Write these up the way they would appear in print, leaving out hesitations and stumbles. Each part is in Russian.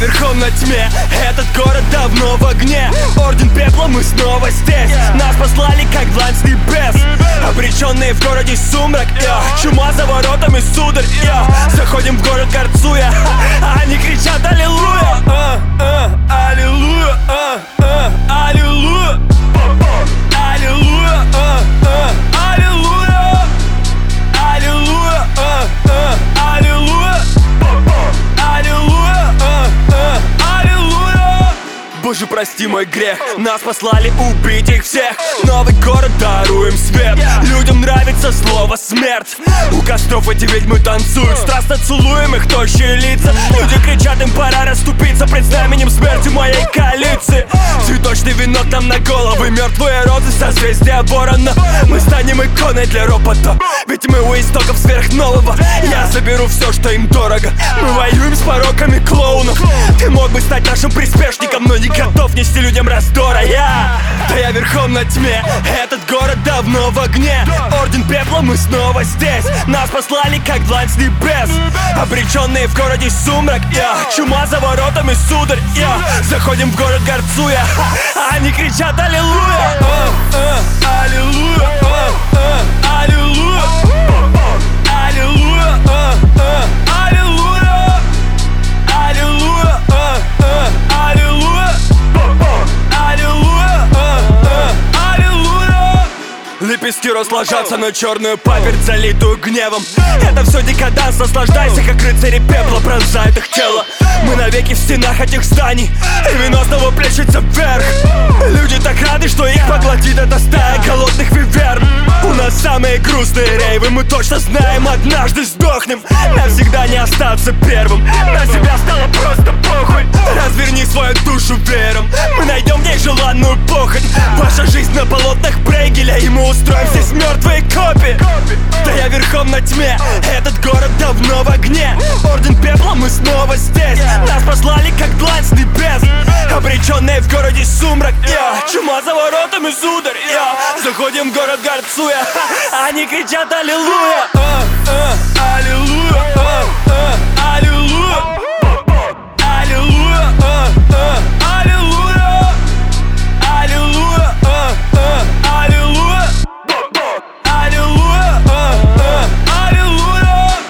верхом на тьме, этот город давно в огне. Орден пепла, мы снова здесь. Нас послали как длань с небес. Обреченные в городе сумрак, чума за воротами, сударь. Заходим в город горцуя, они кричат аллилуйя. Аллилуйя, аллилуйя, аллилуйя, аллилуйя, аллилуйя, аллилуйя, аллилуйя, аллилуйя. Боже, прости мой грех, нас послали убить их всех. Новый город, даруем свет. Людям нравится слово смерть. У костров эти ведьмы танцуют, страстно целуем их тощие лица. Люди кричат, им пора расступиться пред знаменем смерти моей коалиции. Цветочный венок нам на головы, мертвые розы, созвездия ворона. Мы станем иконой для ропота, ведь мы у истоков сверхнового. Я заберу все, что им дорого. Мы воюем с пороками клоунов. Ты мог бы стать нашим приспешником, но не готов нести людям раздора. Да я верхом на тьме, этот город давно в огне. Орден пепла, мы снова здесь. Нас послали как длань с небес. Обреченные в городе сумрак, чума за воротами, сударь. Заходим в город горцуя, они кричат аллилуйя. Аллилуйя, аллилуйя, аллилуйя, аллилуйя, аллилуйя, аллилуйя, аллилуйя, аллилуйя. Лепестки разложатся на черную паперть, залитую гневом. Это все декаданс, наслаждайся, как рыцари пепла пронзает их тело. Мы навеки в стенах этих зданий, и вино снова плещется вверх. Люди так рады, что их поглотит эта стая голодных виверн. У нас самые грустные рейвы, мы точно знаем, однажды сдохнем. Навсегда не остаться первым, на себя стало просто похуй. Разверни свою душу веером, мы найдем в ней желанную похоть. Ваша жизнь на полотнах Брейгеля, и мы устроим здесь мертвые копии. Да я верхом на тьме, этот город давно в огне. Орден пепла, мы снова здесь. Нас послали как длань с небес. Обреченные в городе сумрак, чума за воротами, сударь. Заходим в город горцуя, они кричат аллилуйя. Аллилуйя, аллилуйя, аллилуйя, аллилуйя, аллилуйя, аллилуйя, аллилуйя, аллилуйя.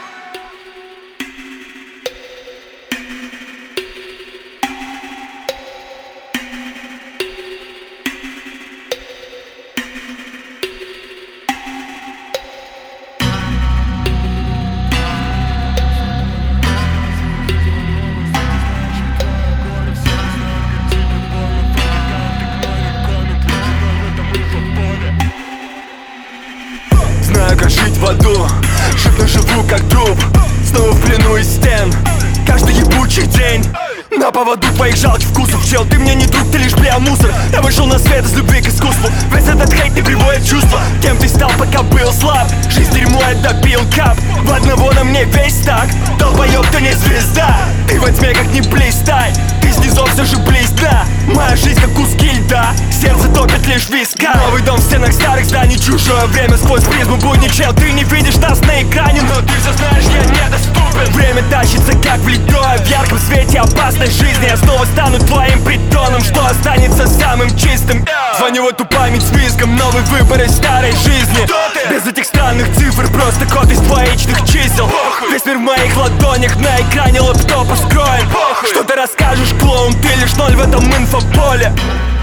Знаю, как жить в аду, живно живу как труп. Снова в плену из стен, каждый ебучий день. На поводу твоих жалких вкусов, чел, ты мне не друг, ты лишь мусор. Я вышел на свет из любви к искусству. Весь этот хейт не приводит чувства. Кем ты стал, пока был слаб? Жизнь дерьмо, я допил кап. В одного на мне весь так. Долбоёб, ты не звезда. Ты во тьме как не блистай. Ты снизу все же близна. Моя жизнь как куски льда. Сердце топит лишь виска. Новый дом в стенах старых зданий. Чужое время сквозь призму будни, чел. Ты не видишь нас на экране, но ты все знаешь, я недоступен. Время тащится как влитое. В ярком свете опасной жизни я снова стану твоим притоном, что останется самым чистым. Звоню в эту память с визгом. Новый выбор из старой жизни. Без этих странных цифр, просто код из двоичных чисел. Весь мир в моих ладонях, на экране лэптопа скроен. Что ты расскажешь, клоун, ты лишь ноль в этом инфополе.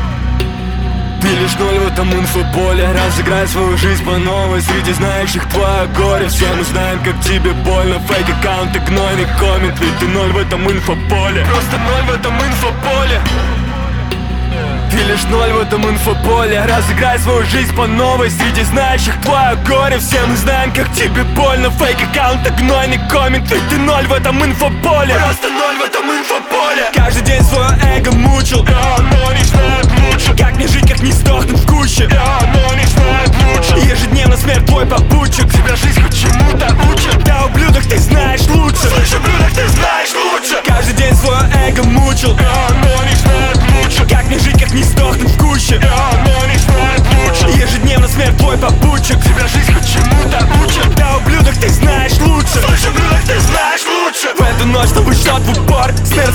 Ты лишь ноль в этом инфополе. Разыграй свою жизнь по новой среди знающих твое горе. Все мы знаем, как тебе больно. Фейк аккаунт и гнойный коммент. Ведь ты ноль в этом инфополе. Просто ноль в этом инфополе. Ты лишь ноль в этом инфополе. Разыграй свою жизнь по новой среди знающих твое горе. Все мы знаем, как тебе больно. Фейк аккаунт и гнойный коммент. Ведь ты ноль в этом инфополе. Просто ноль в этом инфополе. Каждый день свое эго мучил, но не знает лучше. Как не жить, как не сдохнуть в куче, но не знает лучше. Ежедневно смерть твой попутчик. Тебя жизнь хоть чему-то учит. Да, ублюдок, ты знаешь лучше. Слышь, ублюдок, ты знаешь лучше. Каждый день свое эго мучил, но не знает лучше. Как не жить, как не сдохнуть в куче, но не знает лучше. Ежедневно смерть твой попутчик. Тебя жизнь хоть чему-то учит. Да, ублюдок, ты знаешь лучше. Слышь, ублюдок, ты знаешь лучше. В эту ночь новый счет в упор. Смерть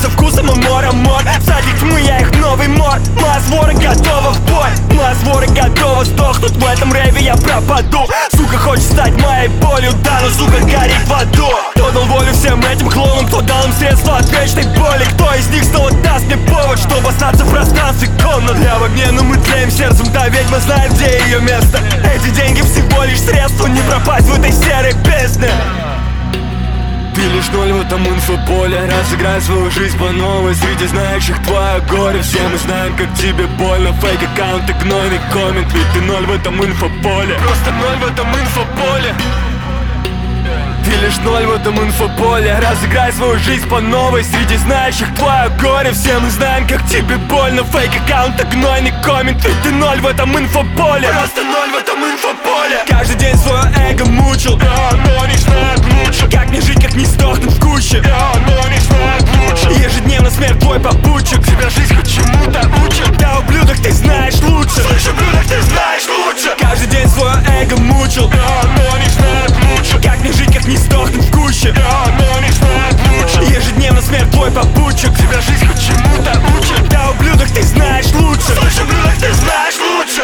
со вкусом амор, амор. Садик тьмы, я их новый мор. Моя свора готова в бой, моя свора готова сдохнуть. В этом рэве я пропаду. Сука хочет стать моей болью, да, но сука горит в аду. Кто дал волю всем этим клоунам, кто дал им средства от вечной боли? Кто из них снова даст мне повод, чтобы остаться в пространстве комнат? Я в огне, но мы тлеем сердцем, да, ведьма знает, где ее место. Эти деньги всего лишь средства, не пропасть в этой серой бездне. Ты лишь ноль в этом инфополе. Разыграй свою жизнь по новой. Среди знающих твое горе. Все мы знаем, как тебе больно. Фейк аккаунт и гнойный коммент. Ведь ты ноль в этом инфополе. Просто ноль в этом инфополе. Ты лишь ноль в этом инфополе. Разыграй свою жизнь по новой. Среди знающих твое горе. Все мы знаем, как тебе больно. Фейк аккаунт и гнойный коммент. Ведь ты ноль в этом инфополе. Просто ноль в этом инфополе. Каждый день свое эго мучил, но не знает лучше. Как не жить, как не сдохнуть в куще, но не знает лучше. Ежедневно смерть твой попутчик. Тебя жизнь хоть чему-то учит. Да, ублюдок, ты знаешь лучше. Слышь, ублюдок, ты знаешь лучше. Каждый день свое эго мучил, но не знает лучше. Как не жить, как не сдохнуть в куще, но не знает лучше. Ежедневно смерть твой попутчик. Тебя жизнь хоть чему-то учит. Да, ублюдок, ты знаешь лучше. Слышь, ублюдок, ты знаешь лучше.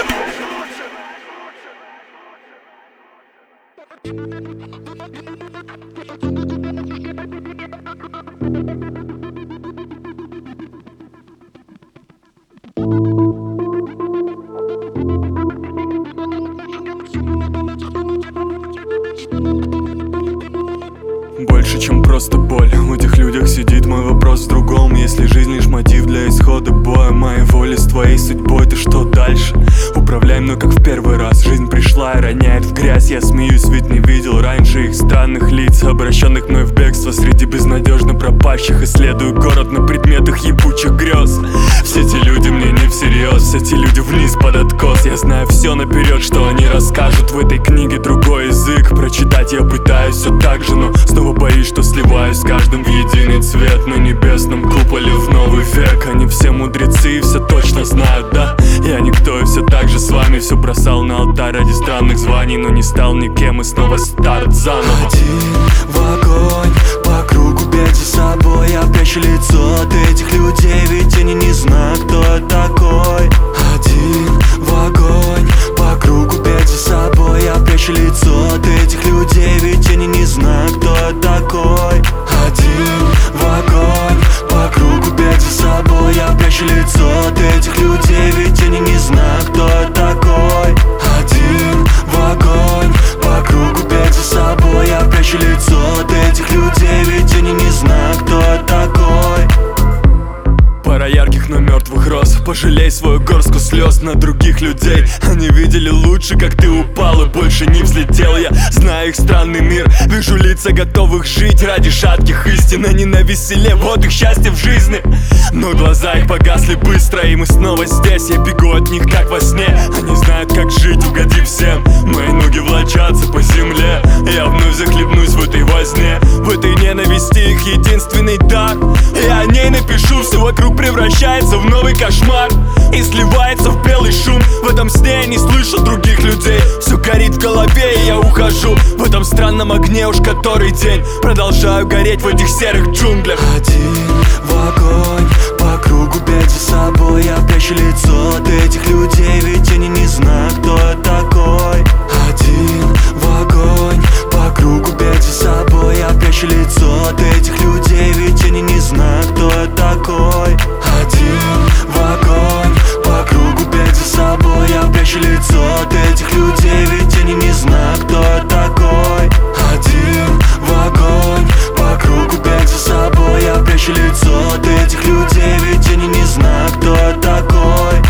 Больше, чем просто боль, в этих людях сидит мой вопрос в другом. Если жизнь лишь мотив для исхода боя моей воли с твоей судьбой, то что дальше? Управляй мной, как в первый раз. Жизнь пришла и роняет в грязь. Я смеюсь, ведь не видел раньше их странных лиц, обращенных мной в бегство среди безнадежно пропащих. Исследую город на предметах ебучих грез. Все те люди мне не всерьез, все те люди вниз под откос. Я знаю все наперед, что они расскажут в этой книге. Другой язык прочитать я пытаюсь все так же, но снова боюсь, что сливаюсь с каждым в единый цвет. На небесном куполе в новый век. Они все мудрецы и все точно знают, да? Я никто и все так же с вами. Все бросал на алтарь ради странных званий, но не стал никем и снова старт заново. Один в огонь, по кругу бег за собой. Я прячу лицо от этих людей, ведь они не знают, кто я такой. Один в огонь, по кругу бег за собой. Я прячу лицо от этих людей, ведь они не знают, кто я такой. Один в огонь, по кругу бег за собой. Я прячу лицо от этих людей, ведь они не знают, кто я такой. Один в огонь, по кругу бег за собой. Я прячу лицо от этих людей, ведь они не знают, кто я такой. Пара ярких, но мертвых роз. Пожалей свою горстку слез на других людей. Они видели лучше, как ты упал и больше не взлетел. Я знаю их странный мир, вижу лица готовых жить ради шатких истин. Они на веселе, вот их счастье в жизни. Но глаза их погасли быстро, и мы снова здесь. Я бегу от них, как во сне. Они знают, как жить, угодив всем. Мои ноги влачатся по земле. Я вновь захлебнусь в этой возне, в этой ненависти их единственный дар. Я о ней напишу, все вокруг превращается в новый кошмар и сливается в белый шум. В этом сне я не слышу других людей. Все горит в голове, и я ухожу в этом странном огне уж который день. Продолжаю гореть в этих серых джунглях. Один в огонь, по кругу бег за собой. Я прячу лицо от этих людей, ведь они не знают, кто я такой. Один в огонь, по кругу бег за собой. Я прячу лицо от этих людей, ведь они не знают, кто я такой. Один в огонь, по кругу бег за собой. Я прячу лицо от этих людей, ведь они не знают, кто я такой. Один в огонь, по кругу бег за собой. Я прячу лицо от этих людей, ведь они не знают, кто я такой.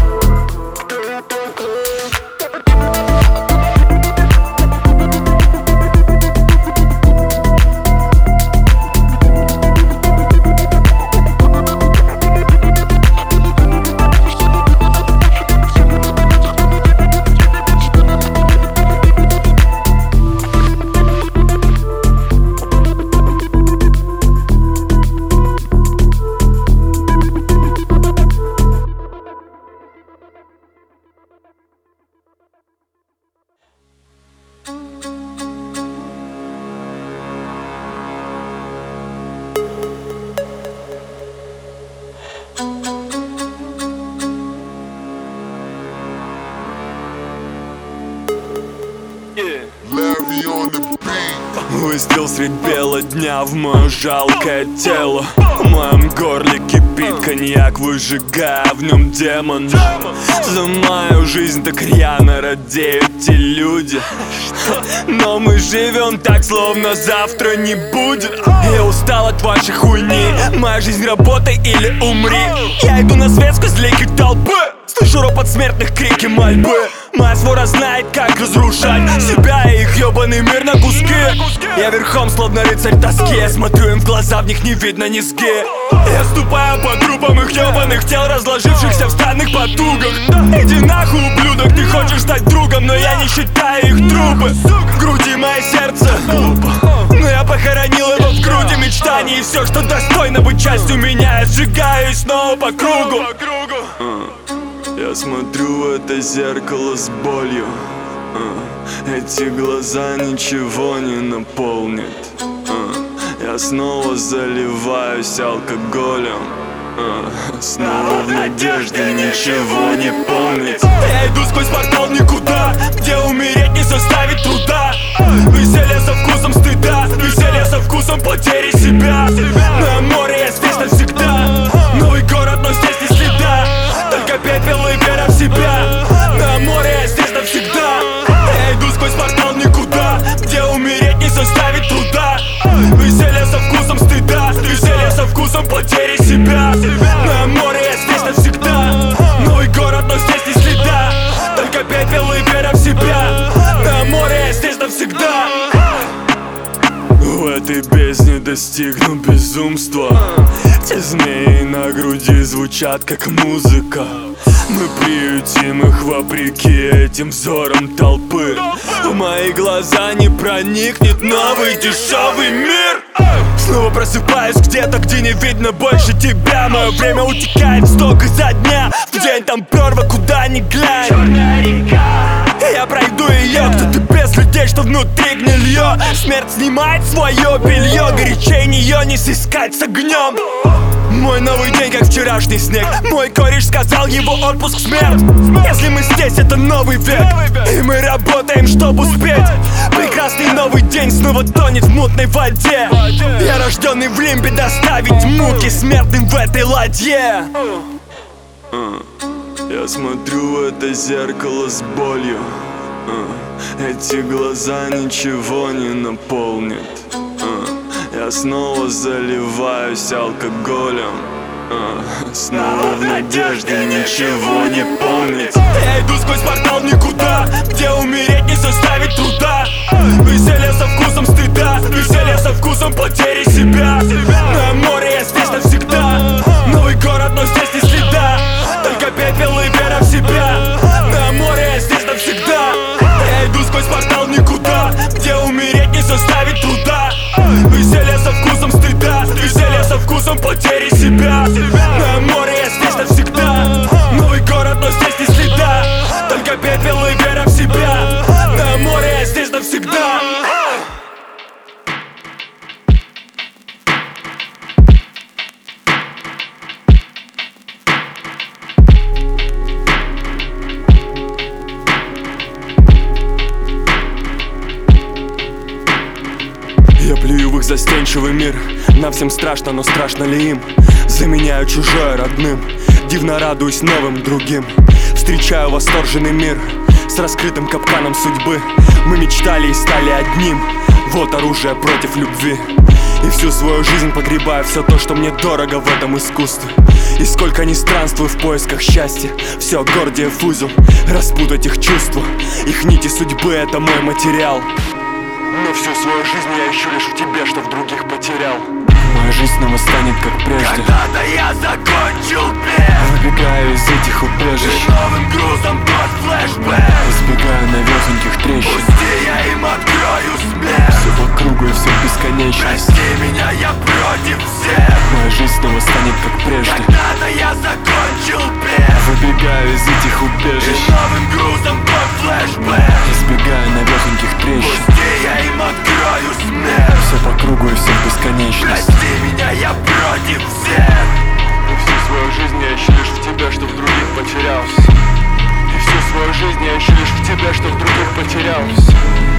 Выстрел средь бела дня в мое жалкое тело. В моем горле кипит коньяк, выжигая в нем демон. За мою жизнь так рьяно радеют те люди, но мы живем так, словно завтра не будет. Я устал от вашей хуйни. Моя жизнь работай или умри. Я иду на свет сквозь лейки толпы, слышу ропот смертных, крики мольбы. Моя свора знает, как разрушать себя и их ёбаный мир на куски. Я верхом, словно рыцарь тоски. Я смотрю им в глаза, в них не видно низги. Я ступаю по трупам их ёбаных тел, разложившихся в странных потугах. Иди нахуй, ублюдок, ты хочешь стать другом, но я не считаю их трупы. В груди мое сердце, но я похоронил его в груди мечтаний. И все, что достойно быть частью меня, я сжигаюсь снова по кругу. Я смотрю в это зеркало с болью. Эти глаза ничего не наполнят. Я снова заливаюсь алкоголем, снова в надежде ничего не помнить. Я иду сквозь портал никуда, где умереть не составит труда. Веселье со вкусом стыда, веселье со вкусом потери себя. На море я здесь навсегда. Новый город, но здесь не следа, только пепел и вера в себя. На море я здесь навсегда. Я иду сквозь портал никуда, где умереть не составит труда. Веселье со вкусом стыда, веселье со вкусом потери себя. На море я здесь навсегда. Новый город, но здесь не следа, только пепел и вера в себя. На море я здесь навсегда. В этой бездне достигну безумства. Те змеи на груди звучат как музыка. Мы приютим их вопреки этим взорам толпы. В мои глаза не проникнет новый дешевый мир. Снова просыпаюсь где-то, где не видно больше тебя. Мое время утекает столько изо дня в день, там прорва, куда ни глянь. Черная река, я пройду ее, кто-то без людей, что внутри гнилье. Смерть снимает свое белье, горячей нее не сыскать с огнем. Мой новый день, как вчерашний снег. Мой кореш сказал, его отпуск смерть. Если мы здесь, это новый век, и мы работаем, чтобы успеть. Прекрасный новый день снова тонет в мутной воде. Я рожденный в лимбе доставить муки смертным в этой ладье. Я смотрю в это зеркало с болью. Эти глаза ничего не наполнят. Я снова заливаюсь алкоголем, снова в надежде ничего не помнить. Я иду сквозь портал никуда, где умереть не составит труда. Веселье со вкусом стыда, веселье со вкусом потери себя. На море я здесь навсегда. Новый город, но здесь не следа, только пепел и вера в себя. На море я здесь навсегда. Я иду сквозь портал никуда, где умереть не составит труда. Веселье со вкусом стыда, веселье со вкусом потери себя. На море я здесь навсегда. Новый город, но здесь не следа, только пепел и вера в себя. На море я здесь навсегда. Я плюю в их застенчивый мир. Нам всем страшно, но страшно ли им? Заменяю чужое родным, дивно радуюсь новым другим. Встречаю восторженный мир с раскрытым капканом судьбы. Мы мечтали и стали одним. Вот оружие против любви. И всю свою жизнь погребаю все то, что мне дорого в этом искусстве. И сколько ни странствую в поисках счастья, все Гордиев узел, распутать их чувства. Их нити судьбы — это мой материал. Но всю свою жизнь я ищу лишь в тебе, что в других потерял. Моя жизнь снова станет как прежде. Когда-то я закончил бег, выбегаю из этих убежищ, и новым грузом тот флешбэк. Избегаю навехоньких трещин, пусти, я им открою смерть. Все по кругу и все в бесконечность. Прости меня, я против всех. Моя жизнь снова станет как прежде. Когда-то я закончил бег, выбегаю из этих убежищ, и новым грузом тот флешбэк. Избегаю навехоньких трещин, пусти, я им открою смерть. Все по кругу и все в бесконечность. Прости меня, я против всех. И всю свою жизнь я ищу лишь в тебя, что в других потерялся. И всю свою жизнь я ищу лишь в тебя, что в других потерялся. И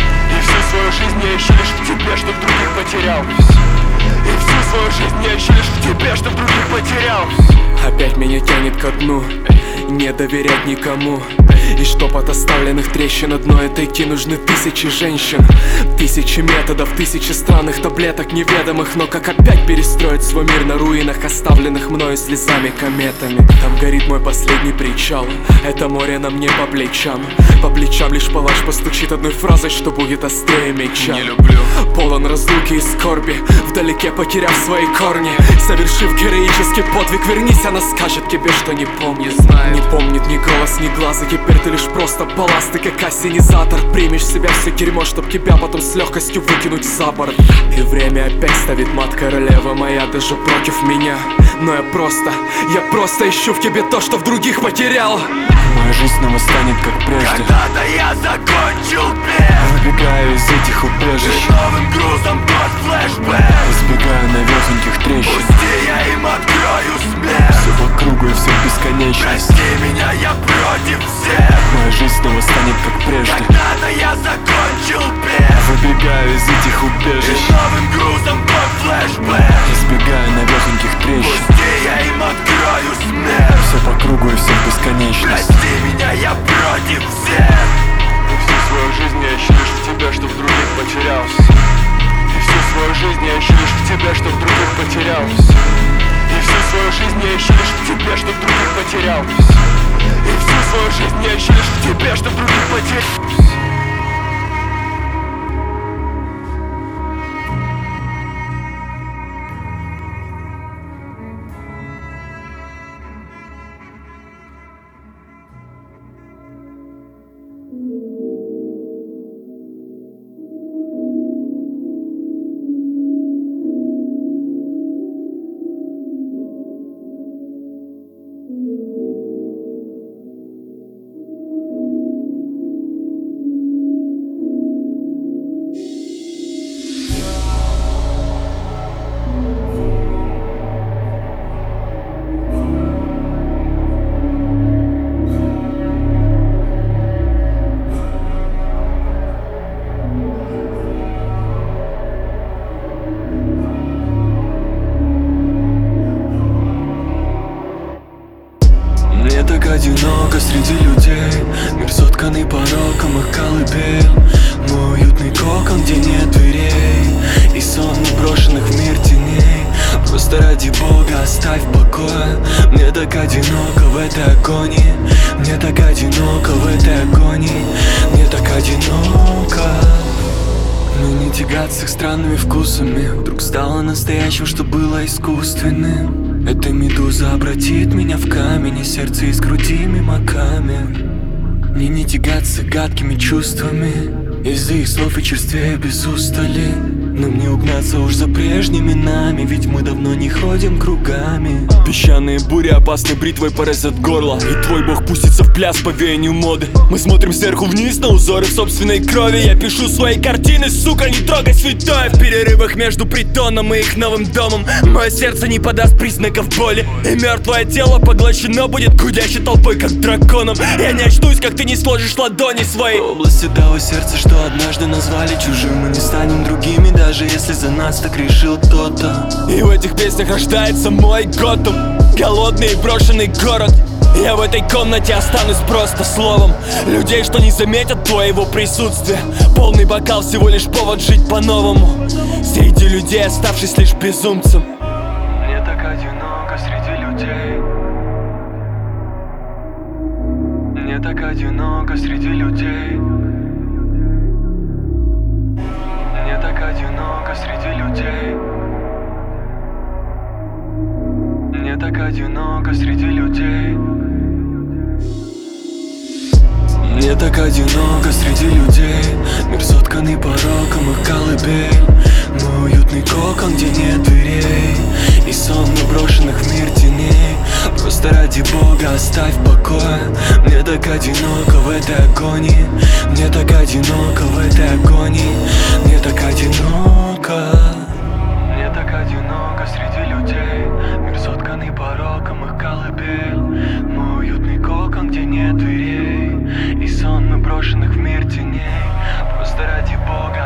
всю свою жизнь я ищу лишь в тебе, чтоб других потерял. И всю свою жизнь я ищу лишь в тебе, чтоб других потерял. Опять меня тянет ко дну, не доверять никому. И чтоб от оставленных трещин одной отойти, нужны тысячи женщин, тысячи методов, тысячи странных таблеток неведомых. Но как опять перестроить свой мир на руинах, оставленных мною слезами кометами? Там горит мой последний причал, это море на мне по плечам. По плечам лишь палач постучит одной фразой, что будет острее меча. Не люблю. Полон разлуки и скорби, вдалеке потеряв свои корни. Совершив героический подвиг, вернись, она скажет тебе, что не помнит. Не помнит ни голос, ни глаза. Теперь ты лишь просто балласт, ты как ассенизатор. Примешь в себя все дерьмо, чтоб тебя потом с легкостью выкинуть за борт. И время опять ставит мат, королева моя, даже против меня. Но я просто ищу в тебе то, что в других потерял. Моя жизнь снова станет как прежде. Когда-то я закончил бег, Выбегаю из этих убежищ, и новым грузом тот флешбэк. избегаю навехоньких трещин. Пусти, я им открою смех. Все по кругу и все в бесконечность. Прости меня, я против всех. Моя жизнь снова станет как прежде. Когда-то я закончил бег, Выбегаю из этих и убежищ, новым грузом тот флешбэк. избегаю навехоньких трещин. Пусти, я им открою смех. Все по кругу и все в бесконечность. Прости меня, я против всех. И всю свою жизнь я ищу лишь в тебе, чтоб других потерялся. И всю свою жизнь я ищу лишь в тебе, чтоб других потерялся. И всю свою жизнь я ищу лишь в тебе, чтоб других потерялся. И всю свою жизнь я ищу лишь в тебе, чтоб других потерялся. Мне так одиноко среди людей. Мир сотканный пороком их колыбель. Мой уютный кокон, где нет дверей, и сон брошенных в мир теней. Просто ради Бога оставь в покое. Мне так одиноко в этой агонии. Мне так одиноко в этой агонии. Мне так одиноко. Но не тягаться их странными вкусами. Вдруг стало настоящим, что было искусственным. Эта медуза обратит меня в камень, и сердце из груди мимо камер. Мне не тягаться гадкими чувствами. Из-за их слов и черствее без устали. Но мне угнаться уж за прежними нами, ведь мы давно не ходим кругами. Песчаные бури опасной бритвой поразят горло, и твой бог пустится в пляс по веянию моды. Мы смотрим сверху вниз на узоры в собственной крови. Я пишу свои картины, сука, не трогай святое. В перерывах между притоном и их новым домом мое сердце не подаст признаков боли, и мертвое тело поглощено будет гудящей толпой, как драконом. Я не очнусь, как ты не сложишь ладони свои. В области того сердца, что однажды назвали чужим, мы не станем другими, даже если за нас так решил кто-то. И в этих песнях рождается мой Готэм, голодный и брошенный город. Я в этой комнате останусь просто словом людей, что не заметят твоего присутствия. Полный бокал всего лишь повод жить по-новому среди людей, оставшись лишь безумцем. Мне так одиноко среди людей. Мне так одиноко среди людей. Мне так одиноко среди людей. Мне так одиноко среди людей. Мне так одиноко среди людей. Мир сотканный пороком их колыбель. Мой уютный кокон, где нет дверей, и сон брошенных в мир теней. Просто ради Бога оставь в покое. Мне так одиноко в этой агонии. Мне так одиноко в этой агонии. Мне так одиноко. Мне так одиноко среди людей. Мир сотканный пороком их колыбель. Мой уютный кокон, где нет дверей, и сон брошенных в мир теней. Просто ради Бога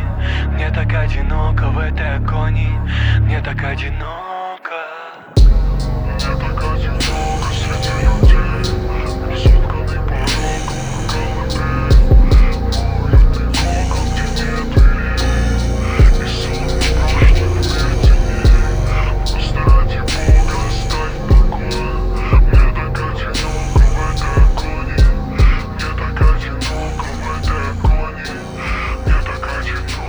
Мне так одиноко в этой агонии. Мне так одиноко. Мне так одиноко среди людей, сотканный пороком колыбель. Уютный кокон, где нет дверей, и сон брошенных теней. Просто ради Бога оставь в покое. Мне так одиноко в этой агонии. Мне так одиноко в этой агонии. Мне так одиноко.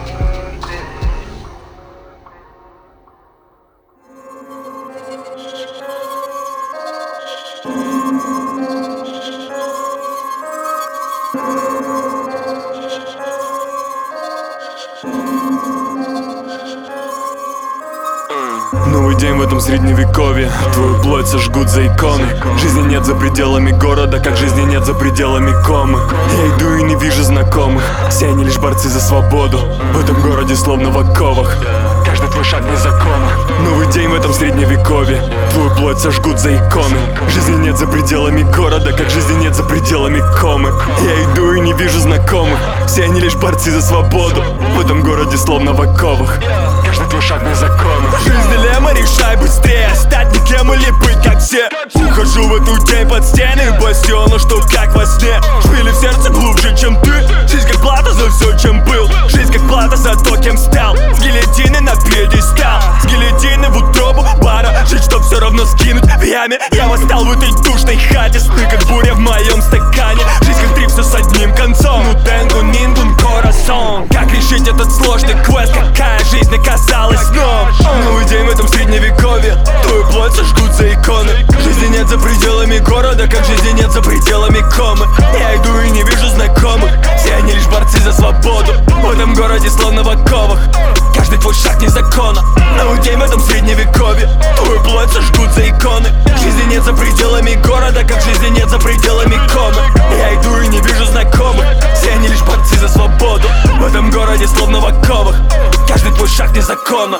Новый день в этом средневековье. Твою плоть сожгут за иконы. Жизни нет за пределами города, как жизни нет за пределами комы. Я иду и не вижу знакомых. Все они лишь борцы за свободу. В этом городе словно в оковах. Каждый твой шаг вне закона. Новый день в этом средневековье. Твою плоть сожгут за иконы. Жизни нет за пределами города, как жизни нет за пределами комы. Я иду и не вижу знакомых. Все они лишь борцы за свободу. В этом городе словно в оковах. Каждый твой шаг вне закона. Жизнь дилемма, решай быстрее. Стать никем или быть как все. Ухожу в эту день под стены бастиона, что как во сне. Шпили в сердце глубже, чем ты. Жизнь как плата за все, чем был. Жизнь как плата за то, кем стал. С гильотины на пьедестал. С гильотины в утробу бара. Жить, чтоб все равно скинуть в яме. Я восстал в этой душной хате. Сны как буря в моем стакане. Жизнь как трип, все с одним концом. Ну тенгу, нингун, корасон. Как решить этот сложный квест? Какая жизнь оказалась сном? Новый день в этом средневековье. Твою плоть сожгут за иконы. Жизни нет за пределами города, как жизни нет за пределами комы. Я иду и не вижу знакомых. Все они лишь борцы за свободу. В этом городе словно в оковах. Каждый твой шаг не закона. Новый день в этом средневековье. Твою плоть сожгут за иконы. Жизни нет за пределами города, как жизни нет за пределами комы. Я иду и не вижу знакомых. Все они лишь борцы за свободу. В этом городе словно в оковах. Каждый твой шаг не закона.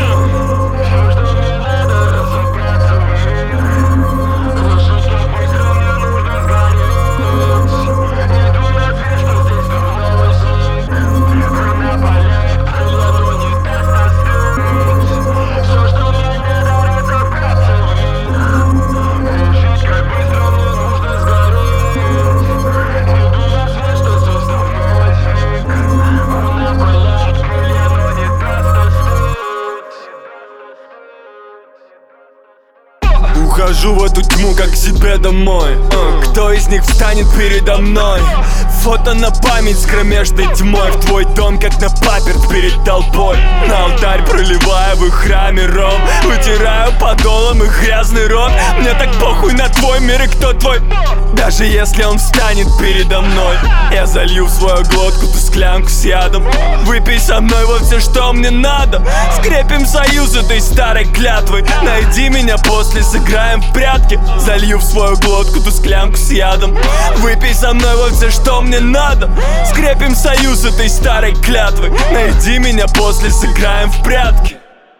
Ухожу в эту тьму, как к себе домой. Кто из них встанет передо мной? Фото на память с кромешной тьмой. В твой дом, как на паперт перед толпой. На алтарь проливаю в их храме ром. Вытираю подолом их грязный рот. Мне так похуй на твой мир и кто твой. Даже если он встанет передо мной, я залью в свою глотку ту склянку с ядом. Выпей со мной вот все, что мне надо. Скрепим союз этой старой клятвой. Найди меня после, сыграем в прятки. Залью в свою глотку ту склянку с ядом. Выпей со мной вот все, что мне надо. Скрепим союз этой старой клятвой. Найди меня после, сыграем в прятки.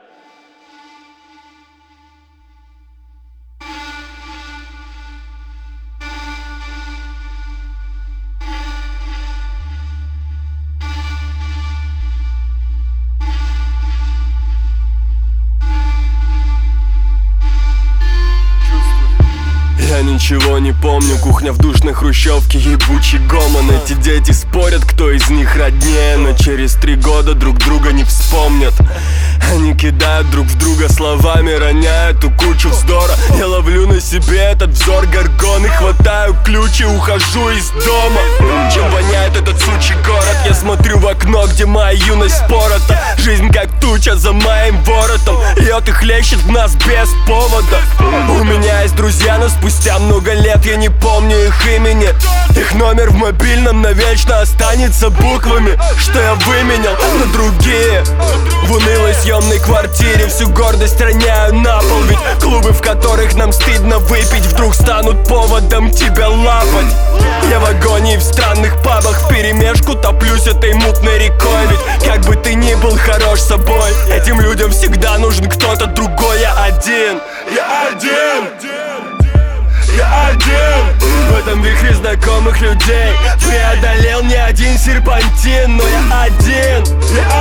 Я ничего не помню, кухня в душной хрущевке, ебучий гомон. Эти дети спорят, кто из них роднее, но через 3 года друг друга не вспомнят. Они кидают друг в друга словами, роняют ту кучу вздора. Я ловлю на себе этот взор горгоны, хватаю ключ и ухожу из дома. Чем воняет этот сучий город? Я смотрю в окно, где моя юность спорота. Жизнь как туча за моим воротом, льет и хлещет в нас без повода. У меня есть друзья, но спустя много лет я не помню их имени. Их номер в мобильном навечно останется буквами, что я выменял на другие. В унылой съемной квартире всю гордость роняю на пол. Ведь клубы, в которых нам стыдно выпить, вдруг станут поводом тебя лапать. Я в агонии в странных пабах вперемешку топлюсь этой мутной рекой. Ведь как бы ты ни был хорош собой, этим людям всегда нужен кто-то другой. Я один. Я один. этом вихре знакомых людей преодолел не один серпантин, но я один.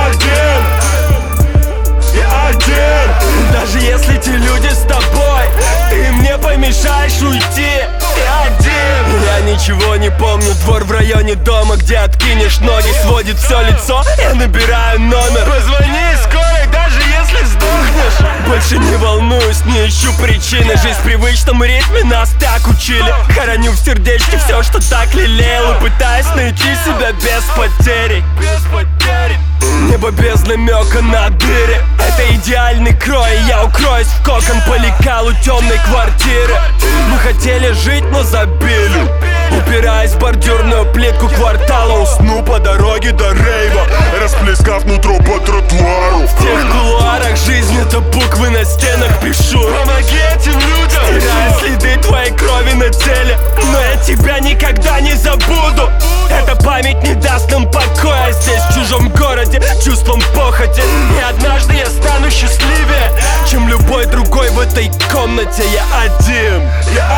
Даже если те люди с тобой, ты мне помешаешь уйти. Я один. Я ничего не помню, двор в районе дома, где откинешь ноги, сводит все лицо, я набираю номер. Позвони скорой, даже если сдохнешь. Больше не волнуюсь, не ищу причины. Жизнь в привычном ритме, нас так учили. Хороню в сердечке все, что так лелеял, и пытаюсь найти себя без потери. Небо без намека на дыры. Это идеальный крой, и я укроюсь в кокон по лекалу темной квартиры. Мы хотели жить, но забили. Упираясь в бордюрную плитку квартала, усну по дороге до рейва, расплескав нутро по тротуару. в тех кулуарах жизни это буквы на стенах пишу. Помоги этим людям, стирая следы твоей крови на теле. Но я тебя никогда не забуду. Эта память не даст нам покоя здесь, в чужом городе, чувством похоти. И однажды я стану счастливее, чем любой другой в этой комнате. Я один.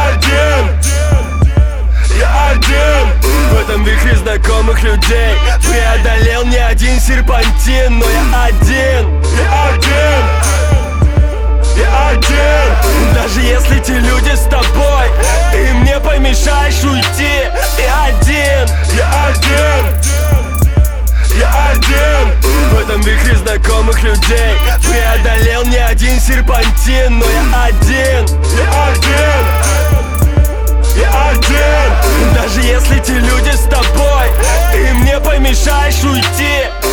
В этом вихре знакомых людей преодолел не один серпантин, но я один. Даже если те люди с тобой, ты мне помешаешь уйти. Я один. В этом вихре знакомых людей преодолел не один серпантин, но я один. Даже если те люди с тобой, ты мне помешаешь уйти.